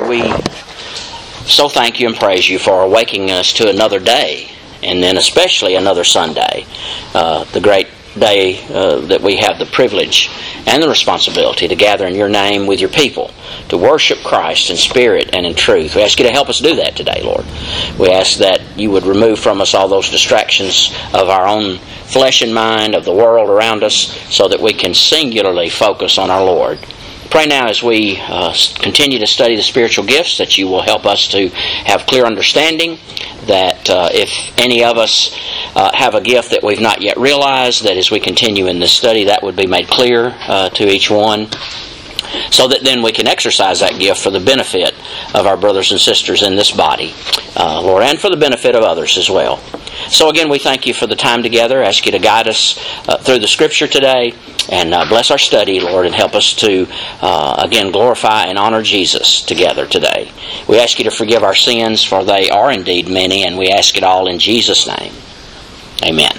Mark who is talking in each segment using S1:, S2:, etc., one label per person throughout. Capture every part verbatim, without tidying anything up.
S1: we so thank you and praise you for awakening us to another day, and then especially another Sunday, uh, the great day uh, that we have the privilege and the responsibility to gather in your name with your people, to worship Christ in spirit and in truth. We ask you to help us do that today, Lord. We ask that you would remove from us all those distractions of our own flesh and mind, of the world around us, so that we can singularly focus on our Lord. Pray now as we uh, continue to study the spiritual gifts that you will help us to have clear understanding, that uh, if any of us uh, have a gift that we've not yet realized, that as we continue in this study that would be made clear uh, to each one, so that then we can exercise that gift for the benefit of our brothers and sisters in this body, uh, Lord, and for the benefit of others as well. So again, we thank you for the time together. Ask you to guide us uh, through the Scripture today, and uh, bless our study, Lord, and help us to, uh, again, glorify and honor Jesus together today. We ask you to forgive our sins, for they are indeed many, and we ask it all in Jesus' name. Amen.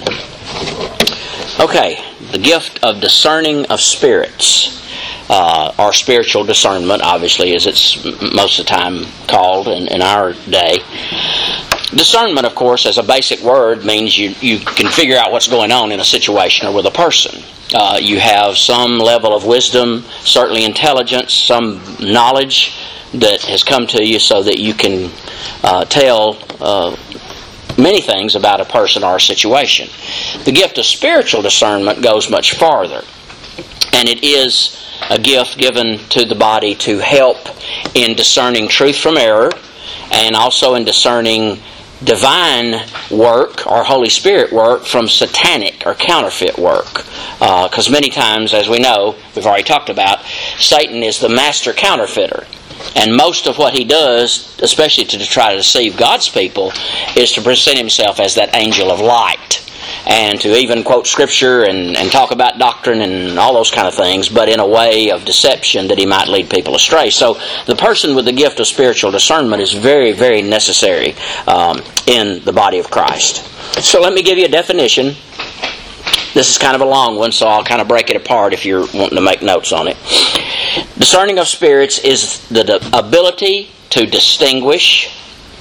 S1: Okay, the gift of discerning of spirits. Uh, our spiritual discernment, obviously, as it's most of the time called in, in our day. Discernment, of course, as a basic word, means you, you can figure out what's going on in a situation or with a person. Uh, you have some level of wisdom, certainly intelligence, some knowledge that has come to you so that you can uh, tell uh, many things about a person or a situation. The gift of spiritual discernment goes much farther, and it is a gift given to the body to help in discerning truth from error, and also in discerning divine work or Holy Spirit work from satanic or counterfeit work. Because uh, many times, as we know, we've already talked about, Satan is the master counterfeiter. And most of what he does, especially to try to deceive God's people, is to present himself as that angel of light, and to even quote Scripture and, and talk about doctrine and all those kind of things, but in a way of deception that he might lead people astray. So the person with the gift of spiritual discernment is very, very necessary um, in the body of Christ. So let me give you a definition. This is kind of a long one, so I'll kind of break it apart if you're wanting to make notes on it. Discerning of spirits is the, the ability to distinguish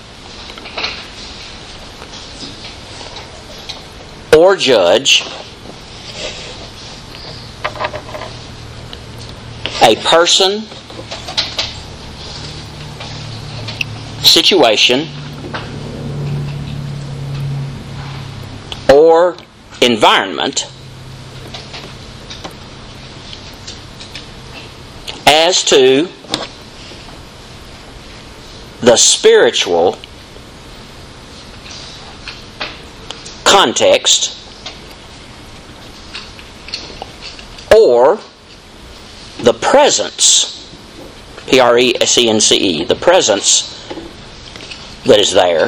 S1: or judge a person, situation, or environment as to the spiritual context or the presence, P R E S E N C E, the presence that is there,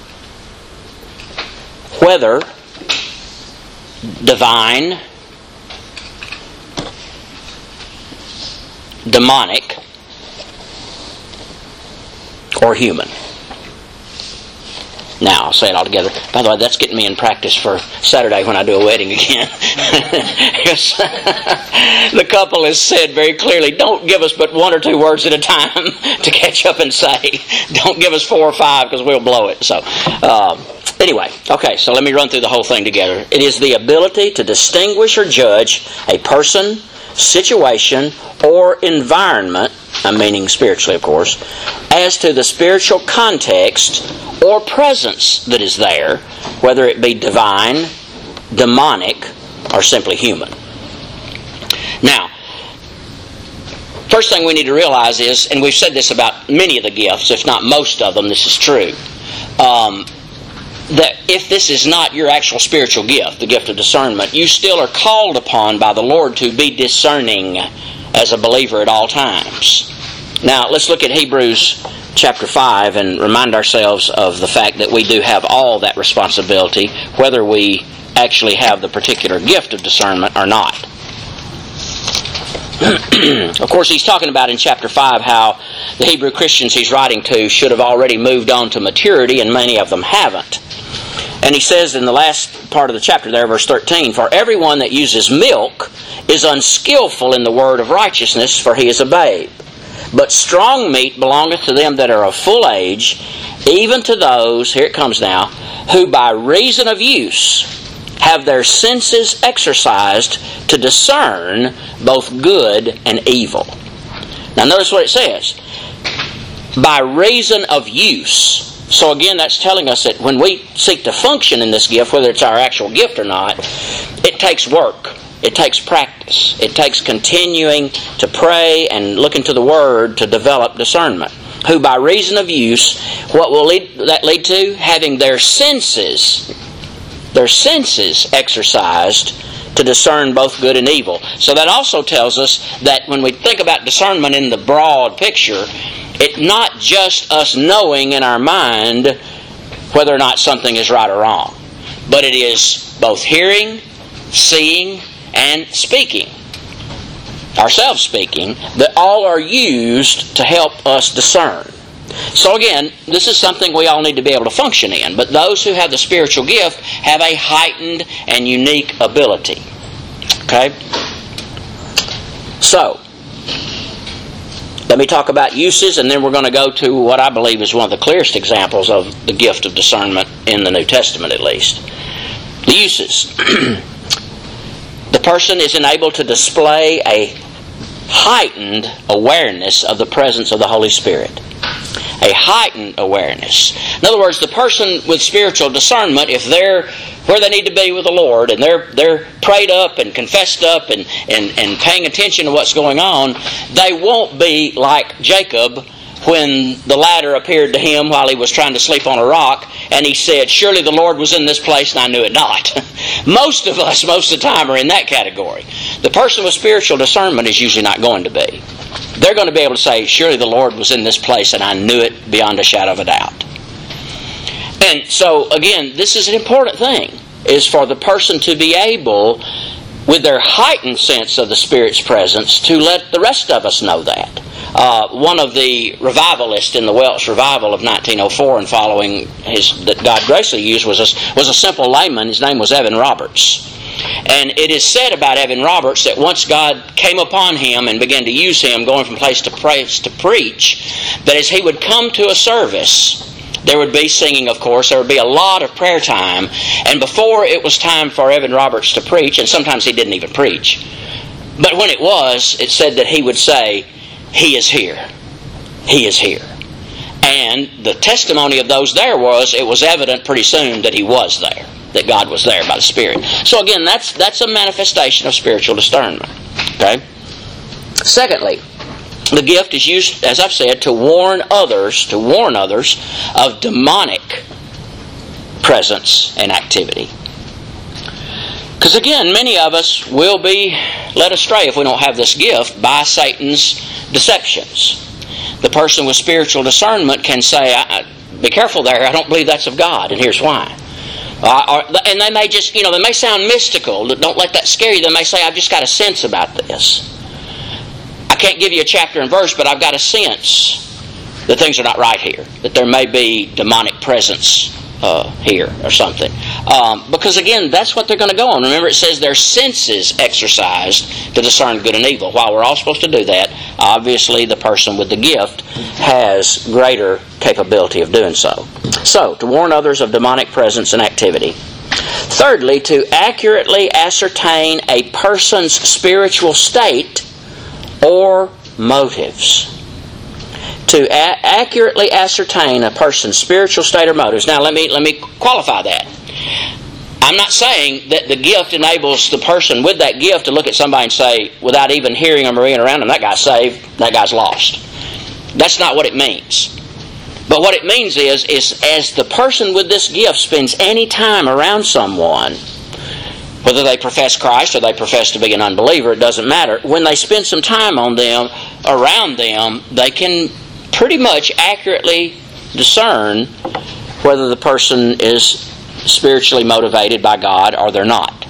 S1: whether divine, demonic, or human. Now, I'll say it all together. By the way, that's getting me in practice for Saturday when I do a wedding again. The couple has said very clearly, don't give us but one or two words at a time to catch up and say. Don't give us four or five because we'll blow it. So, um, anyway, okay, so let me run through the whole thing together. It is the ability to distinguish or judge a person, situation, or environment, I'm meaning spiritually, of course, as to the spiritual context or presence that is there, whether it be divine, demonic, or simply human. Now, first thing we need to realize is, and we've said this about many of the gifts, if not most of them, this is true, um, that if this is not your actual spiritual gift, the gift of discernment, you still are called upon by the Lord to be discerning as a believer at all times. Now, let's look at Hebrews chapter five and remind ourselves of the fact that we do have all that responsibility, whether we actually have the particular gift of discernment or not. Of course, he's talking about in chapter five how the Hebrew Christians he's writing to should have already moved on to maturity, and many of them haven't. And he says in the last part of the chapter there, verse thirteen, "For everyone that uses milk is unskillful in the word of righteousness, for he is a babe. But strong meat belongeth to them that are of full age, even to those," here it comes now, "who by reason of use have their senses exercised to discern both good and evil." Now notice what it says. By reason of use. So again, that's telling us that when we seek to function in this gift, whether it's our actual gift or not, it takes work. It takes practice. It takes continuing to pray and look into the Word to develop discernment. Who by reason of use, what will lead, that lead to? Having their senses, their senses exercised to discern both good and evil. So that also tells us that when we think about discernment in the broad picture, it's not just us knowing in our mind whether or not something is right or wrong, but it is both hearing, seeing, and speaking, ourselves speaking, that all are used to help us discern. So again, this is something we all need to be able to function in, but those who have the spiritual gift have a heightened and unique ability. Okay? So, let me talk about uses, and then we're going to go to what I believe is one of the clearest examples of the gift of discernment in the New Testament, at least. The uses. The person is enabled to display a heightened awareness of the presence of the Holy Spirit. A heightened awareness. In other words, the person with spiritual discernment, if they're where they need to be with the Lord, and they're they're prayed up and confessed up and, and, and paying attention to what's going on, they won't be like Jacob when the ladder appeared to him while he was trying to sleep on a rock, and he said, "Surely the Lord was in this place, and I knew it not." Most of us, most of the time, are in that category. The person with spiritual discernment is usually not going to be. They're going to be able to say, "Surely the Lord was in this place, and I knew it beyond a shadow of a doubt." And so, again, this is an important thing, is for the person to be able, with their heightened sense of the Spirit's presence, to let the rest of us know that. Uh, one of the revivalists in the Welsh revival of nineteen oh four and following, his, that God graciously used, was a, was a simple layman. His name was Evan Roberts. And it is said about Evan Roberts that once God came upon him and began to use him, going from place to place to preach, that as he would come to a service, there would be singing, of course. There would be a lot of prayer time. And before it was time for Evan Roberts to preach, and sometimes he didn't even preach, but when it was, it said that he would say, "He is here. He is here." And the testimony of those there was, it was evident pretty soon that he was there, that God was there by the Spirit. So again, that's that's a manifestation of spiritual discernment. Okay? Secondly, the gift is used, as I've said, to warn others, to warn others of demonic presence and activity. Because again, many of us will be led astray if we don't have this gift by Satan's deceptions. The person with spiritual discernment can say, I, "Be careful there, I don't believe that's of God, and here's why." Uh, or, and they may just, you know, they may sound mystical. Don't let that scare you. They may say, "I've just got a sense about this. I can't give you a chapter and verse, but I've got a sense that things are not right here, that there may be demonic presence uh, here or something." Um, because again, that's what they're going to go on. Remember, it says their senses exercised to discern good and evil. While we're all supposed to do that, obviously the person with the gift has greater capability of doing so. So, to warn others of demonic presence and activity. Thirdly, to accurately ascertain a person's spiritual state or motives. To a- accurately ascertain a person's spiritual state or motives. Now, let me let me qualify that. I'm not saying that the gift enables the person with that gift to look at somebody and say, without even hearing them or being around them, "That guy's saved, that guy's lost." That's not what it means. But what it means is, is as the person with this gift spends any time around someone, whether they profess Christ or they profess to be an unbeliever, it doesn't matter. When they spend some time on them, around them, they can pretty much accurately discern whether the person is spiritually motivated by God or they're not.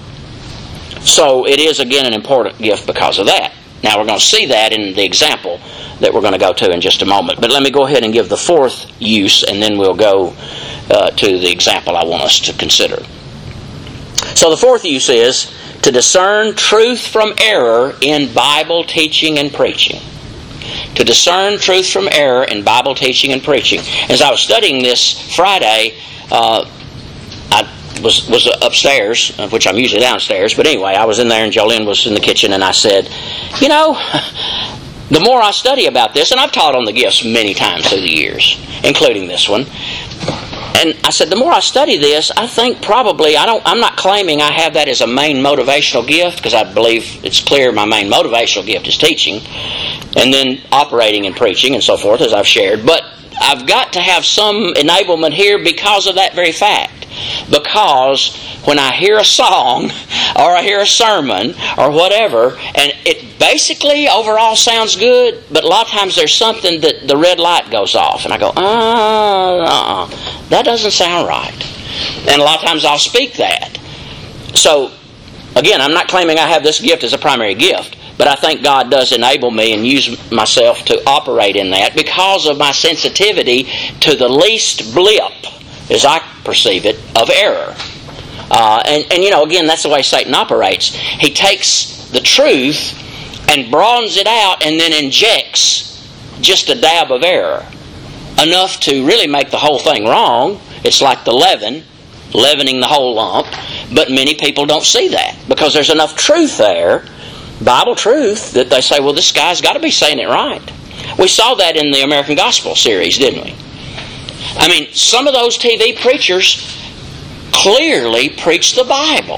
S1: So it is, again, an important gift because of that. Now we're going to see that in the example that we're going to go to in just a moment. But let me go ahead and give the fourth use, and then we'll go uh, to the example I want us to consider. So the fourth use is to discern truth from error in Bible teaching and preaching. To discern truth from error in Bible teaching and preaching. As I was studying this Friday, uh, I was was upstairs, which I'm usually downstairs, but anyway, I was in there and Jolene was in the kitchen, and I said, you know, the more I study about this, and I've taught on the gifts many times through the years, including this one, and I said, the more I study this, I think probably, I don't, I'm not claiming I have that as a main motivational gift, because I believe it's clear my main motivational gift is teaching, and then operating and preaching and so forth, as I've shared, but I've got to have some enablement here because of that very fact. Because when I hear a song or I hear a sermon or whatever, and it basically overall sounds good, but a lot of times there's something that the red light goes off, and I go, uh, uh-uh, that doesn't sound right. And a lot of times I'll speak that. So, again, I'm not claiming I have this gift as a primary gift, but I think God does enable me and use myself to operate in that because of my sensitivity to the least blip, as I perceive it, of error. Uh, and, and, you know, again, that's the way Satan operates. He takes the truth and broadens it out and then injects just a dab of error. Enough to really make the whole thing wrong. It's like the leaven, leavening the whole lump. But many people don't see that because there's enough truth there, Bible truth, that they say, well, this guy's got to be saying it right. We saw that in the American Gospel series, didn't we? I mean, some of those T V preachers clearly preach the Bible.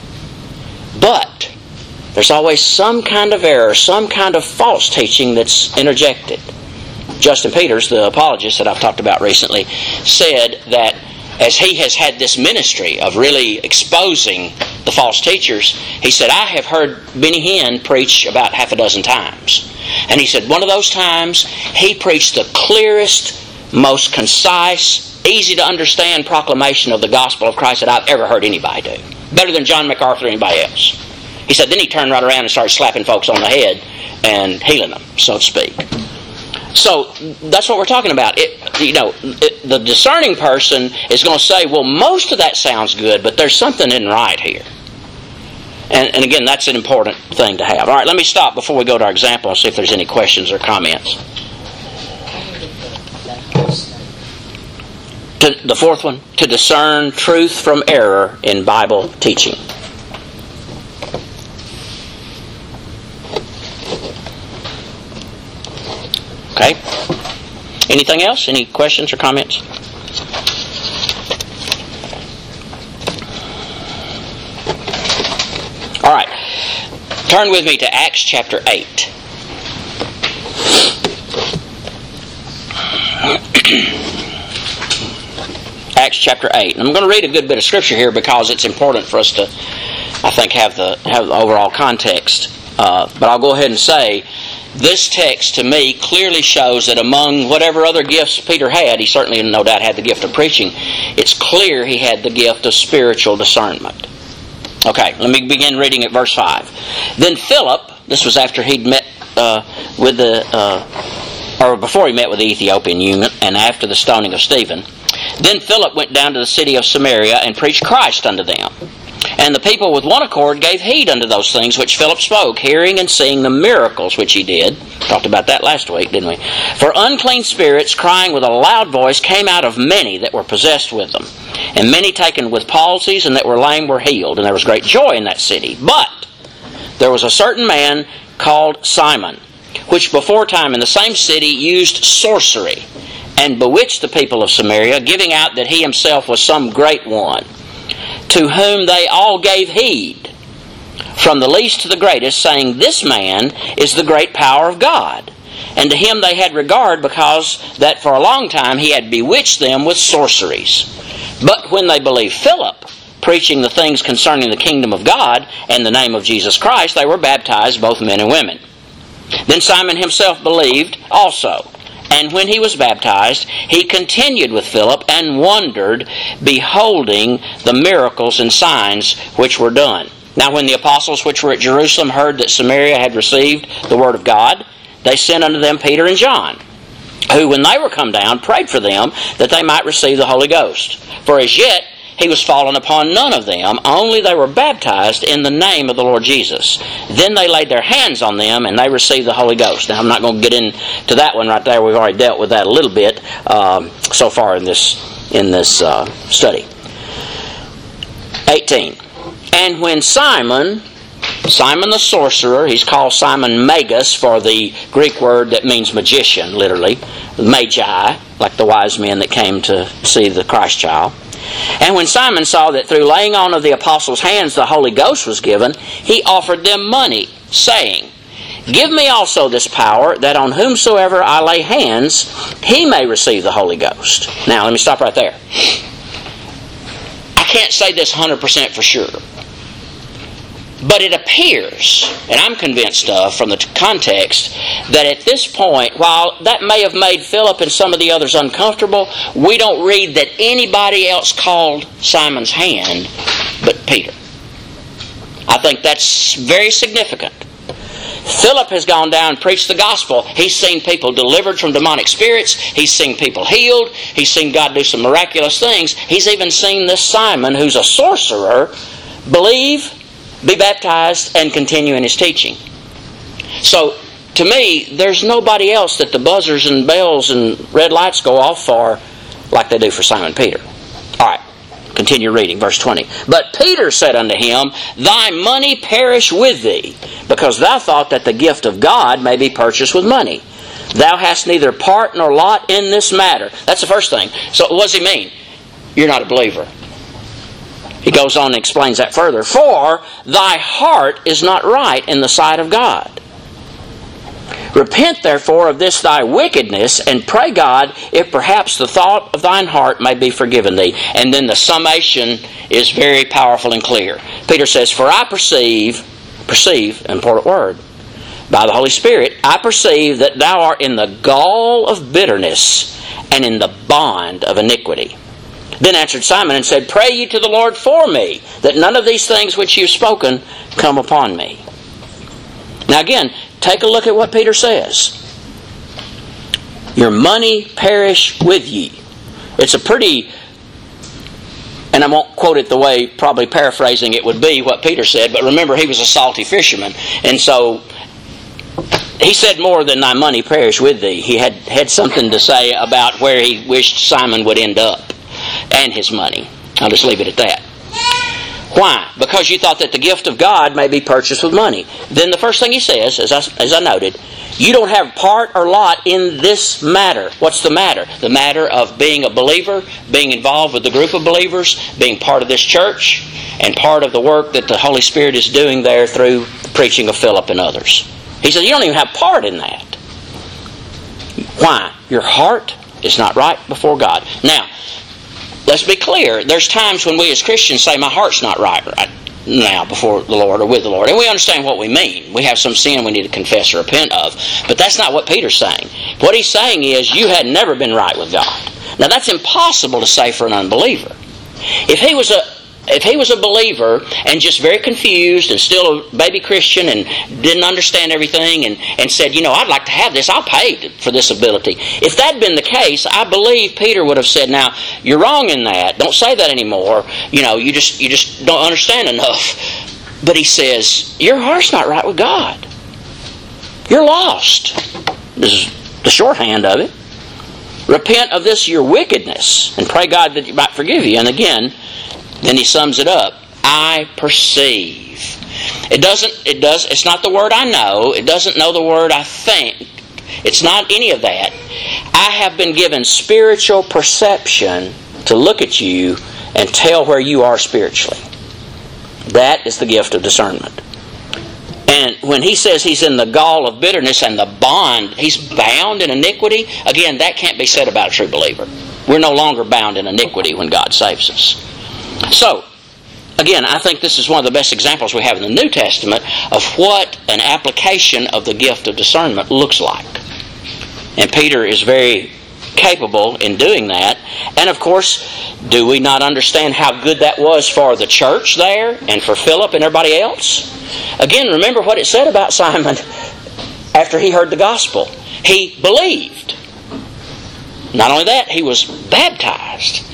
S1: But there's always some kind of error, some kind of false teaching that's interjected. Justin Peters, the apologist that I've talked about recently, said that as he has had this ministry of really exposing the false teachers, he said, I have heard Benny Hinn preach about half a dozen times. And he said, one of those times, he preached the clearest, most concise, easy to understand proclamation of the gospel of Christ that I've ever heard anybody do. Better than John MacArthur or anybody else. He said, then he turned right around and started slapping folks on the head and healing them, so to speak. So that's what we're talking about. It, you know, it, the discerning person is going to say, well, most of that sounds good, but there's something in right here. And, and again, that's an important thing to have. All right, let me stop before we go to our example and see if there's any questions or comments. To, the fourth one, to discern truth from error in Bible teaching. Okay? Anything else? Any questions or comments? All right. Turn with me to Acts chapter eight. Acts chapter eight. And I'm going to read a good bit of scripture here because it's important for us to, I think, have the have the overall context. Uh, but I'll go ahead and say, this text to me clearly shows that among whatever other gifts Peter had, he certainly no doubt had the gift of preaching, it's clear he had the gift of spiritual discernment. Okay, let me begin reading at verse five. Then Philip, this was after he'd met uh, with the, uh, or before he met with the Ethiopian eunuch, and after the stoning of Stephen. Then Philip went down to the city of Samaria and preached Christ unto them. And the people with one accord gave heed unto those things which Philip spoke, hearing and seeing the miracles which he did. Talked about that last week, didn't we? For unclean spirits, crying with a loud voice, came out of many that were possessed with them. And many taken with palsies and that were lame were healed. And there was great joy in that city. But there was a certain man called Simon, which before time in the same city used sorcery, and bewitched the people of Samaria, giving out that he himself was some great one, to whom they all gave heed, from the least to the greatest, saying, this man is the great power of God. And to him they had regard, because that for a long time he had bewitched them with sorceries. But when they believed Philip, preaching the things concerning the kingdom of God and the name of Jesus Christ, they were baptized, both men and women. Then Simon himself believed also. And when he was baptized, he continued with Philip and wondered, beholding the miracles and signs which were done. Now when the apostles which were at Jerusalem heard that Samaria had received the word of God, they sent unto them Peter and John, who, when they were come down, prayed for them that they might receive the Holy Ghost. For as yet he was fallen upon none of them, only they were baptized in the name of the Lord Jesus. Then they laid their hands on them, and they received the Holy Ghost. Now, I'm not going to get into that one right there. We've already dealt with that a little bit um, so far in this in this uh, study. eighteen. And when Simon, Simon the sorcerer, he's called Simon Magus for the Greek word that means magician, literally, magi, like the wise men that came to see the Christ child. And when Simon saw that through laying on of the apostles' hands the Holy Ghost was given, he offered them money, saying, Give me also this power, that on whomsoever I lay hands, he may receive the Holy Ghost. Now, let me stop right there. I can't say this one hundred percent for sure. But it appears, and I'm convinced of from the context, that at this point, while that may have made Philip and some of the others uncomfortable, we don't read that anybody else called Simon's hand but Peter. I think that's very significant. Philip has gone down and preached the gospel. He's seen people delivered from demonic spirits. He's seen people healed. He's seen God do some miraculous things. He's even seen this Simon, who's a sorcerer, believe, be baptized, and continue in his teaching. So, to me, there's nobody else that the buzzers and bells and red lights go off for like they do for Simon Peter. Alright, continue reading, verse twenty. But Peter said unto him, Thy money perish with thee, because thou thought that the gift of God may be purchased with money. Thou hast neither part nor lot in this matter. That's the first thing. So what does he mean? You're not a believer. He goes on and explains that further. For thy heart is not right in the sight of God. Repent therefore of this thy wickedness, and pray God, if perhaps the thought of thine heart may be forgiven thee. And then the summation is very powerful and clear. Peter says, For I perceive, perceive, important word, by the Holy Spirit, I perceive that thou art in the gall of bitterness and in the bond of iniquity. Then answered Simon and said, Pray ye to the Lord for me, that none of these things which ye have spoken come upon me. Now again, take a look at what Peter says. Your money perish with ye. It's a pretty, and I won't quote it the way, probably paraphrasing it would be what Peter said, but remember he was a salty fisherman, and so he said more than thy money perish with thee. He had, had something to say about where he wished Simon would end up. And his money. I'll just leave it at that. Why? Because you thought that the gift of God may be purchased with money. Then the first thing he says, as I, as I noted, you don't have part or lot in this matter. What's the matter? The matter of being a believer, being involved with the group of believers, being part of this church, and part of the work that the Holy Spirit is doing there through the preaching of Philip and others. He says you don't even have part in that. Why? Your heart is not right before God. Now, let's be clear. There's times when we as Christians say, my heart's not right right now before the Lord or with the Lord. And we understand what we mean. We have some sin we need to confess or repent of. But that's not what Peter's saying. What he's saying is, you had never been right with God. Now that's impossible to say for an unbeliever. If he was a If he was a believer and just very confused and still a baby Christian and didn't understand everything and, and said, you know, I'd like to have this, I'll pay for this ability. If that had been the case, I believe Peter would have said, now, you're wrong in that. Don't say that anymore. You know, you just you just don't understand enough. But he says, your heart's not right with God. You're lost. This is the shorthand of it. Repent of this your wickedness and pray God that He might forgive you. And again, then he sums it up. I perceive. It doesn't, it does, it's not the word I know. It doesn't know the word I think. It's not any of that. I have been given spiritual perception to look at you and tell where you are spiritually. That is the gift of discernment. And when he says he's in the gall of bitterness and the bond, he's bound in iniquity, again, that can't be said about a true believer. We're no longer bound in iniquity when God saves us. So, again, I think this is one of the best examples we have in the New Testament of what an application of the gift of discernment looks like. And Peter is very capable in doing that. And of course, do we not understand how good that was for the church there and for Philip and everybody else? Again, remember what it said about Simon after he heard the gospel. He believed. Not only that, he was baptized.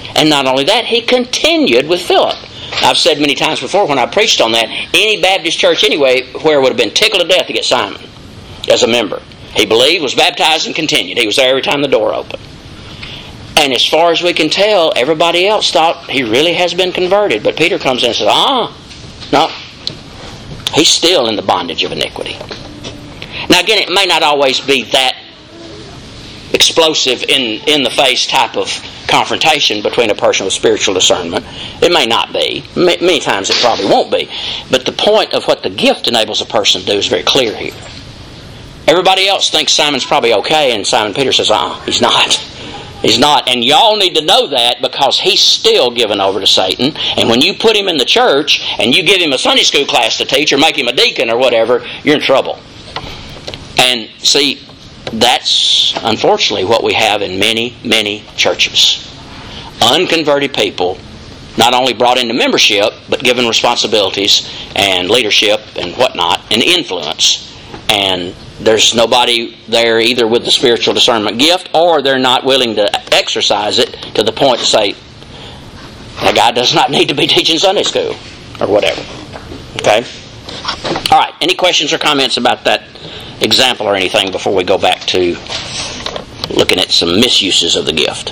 S1: And not only that, he continued with Philip. I've said many times before when I preached on that, any Baptist church anyway where would have been tickled to death to get Simon as a member. He believed, was baptized, and continued. He was there every time the door opened. And as far as we can tell, everybody else thought he really has been converted. But Peter comes in and says, ah, no, he's still in the bondage of iniquity. Now again, it may not always be that explosive in, in the face type of confrontation between a person with spiritual discernment. It may not be. Many times it probably won't be. But the point of what the gift enables a person to do is very clear here. Everybody else thinks Simon's probably okay, and Simon Peter says, uh-uh, he's not. He's not. And y'all need to know that because he's still given over to Satan. And when you put him in the church and you give him a Sunday school class to teach or make him a deacon or whatever, you're in trouble. And see, that's unfortunately what we have in many, many churches. Unconverted people, not only brought into membership, but given responsibilities and leadership and whatnot, and influence. And there's nobody there either with the spiritual discernment gift, or they're not willing to exercise it to the point to say, that guy does not need to be teaching Sunday school, or whatever. Okay? All right, any questions or comments about that example or anything before we go back to looking at some misuses of the gift?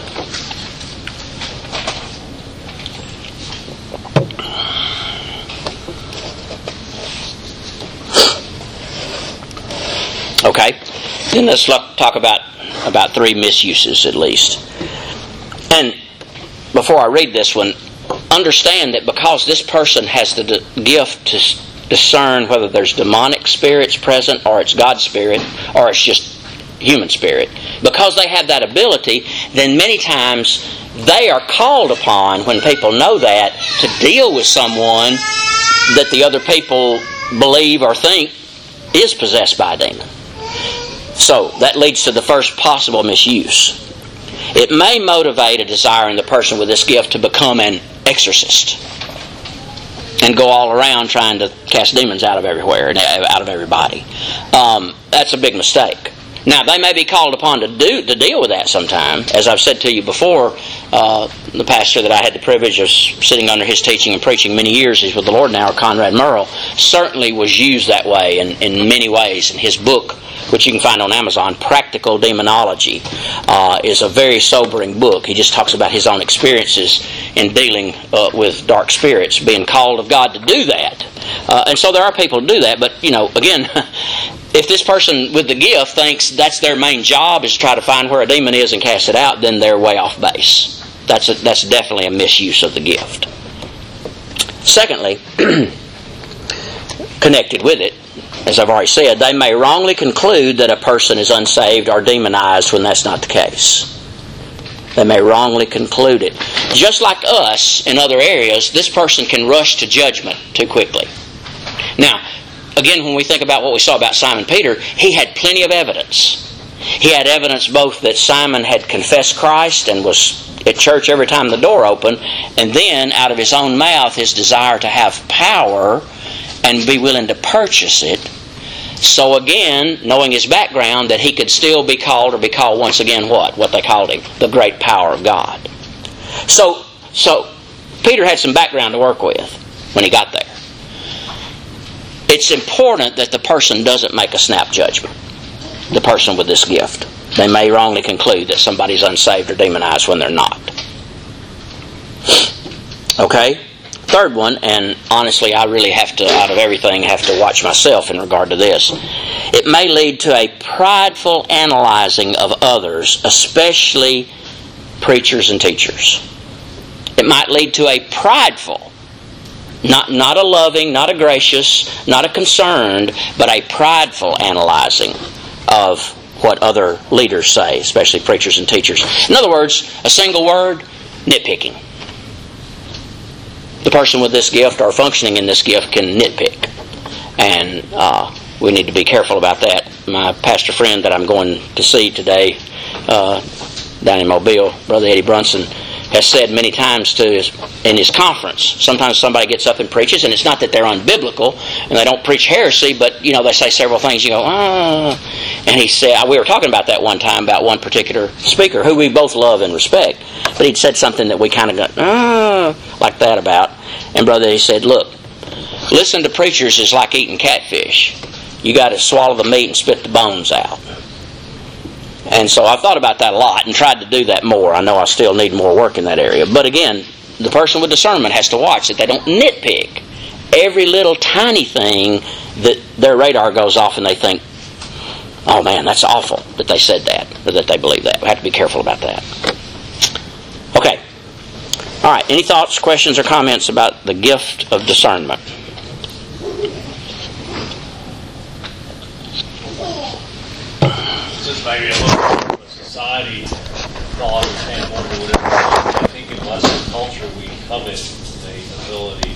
S1: Okay, then let's look, talk about, about three misuses at least. And before I read this one, understand that because this person has the d- gift to discern whether there's demonic spirits present, or it's God's spirit, or it's just human spirit, because they have that ability, then many times they are called upon, when people know that, to deal with someone that the other people believe or think is possessed by a demon. So, that leads to the first possible misuse. It may motivate a desire in the person with this gift to become an exorcist and go all around trying to cast demons out of everywhere and out of everybody. Um, that's a big mistake. Now, they may be called upon to do to deal with that sometime. As I've said to you before, uh, the pastor that I had the privilege of sitting under his teaching and preaching many years, he's with the Lord now, Conrad Merle, certainly was used that way in, in many ways. In his book, which you can find on Amazon, Practical Demonology, uh, is a very sobering book. He just talks about his own experiences in dealing uh, with dark spirits, being called of God to do that. Uh, and so there are people who do that, but, you know, again, if this person with the gift thinks that's their main job is to try to find where a demon is and cast it out, then they're way off base. That's a, that's definitely a misuse of the gift. Secondly, connected with it, as I've already said, they may wrongly conclude that a person is unsaved or demonized when that's not the case. They may wrongly conclude it. Just like us in other areas, this person can rush to judgment too quickly. Now, again, when we think about what we saw about Simon Peter, he had plenty of evidence. He had evidence both that Simon had confessed Christ and was at church every time the door opened, and then out of his own mouth his desire to have power and be willing to purchase it. So again, knowing his background, that he could still be called, or be called once again what? What they called him, the great power of God. So, so Peter had some background to work with when he got there. It's important that the person doesn't make a snap judgment. The person with this gift. They may wrongly conclude that somebody's unsaved or demonized when they're not. Okay? Third one, and honestly I really have to, out of everything, have to watch myself in regard to this. It may lead to a prideful analyzing of others, especially preachers and teachers. It might lead to a prideful, not, not a loving, not a gracious, not a concerned, but a prideful analyzing of what other leaders say, especially preachers and teachers. In other words, a single word, nitpicking. The person with this gift or functioning in this gift can nitpick. And uh, we need to be careful about that. My pastor friend that I'm going to see today uh, down in Mobile, Brother Eddie Brunson, has said many times to his, in his conference, sometimes somebody gets up and preaches, and it's not that they're unbiblical and they don't preach heresy, but you know they say several things. You go, ah, And he said, we were talking about that one time, about one particular speaker who we both love and respect. But he'd said something that we kind of got, ah, like that about. And brother, he said, look, listen to preachers is like eating catfish. You got to swallow the meat and spit the bones out. And so I've thought about that a lot and tried to do that more. I know I still need more work in that area. But again, the person with discernment has to watch that they don't nitpick every little tiny thing that their radar goes off and they think, oh man, that's awful that they said that or that they believe that. We have to be careful about that. Okay. All right. Any thoughts, questions, or comments about the gift of discernment?
S2: This is maybe a little from a society thought or standpoint or whatever. I think in Western culture we covet the ability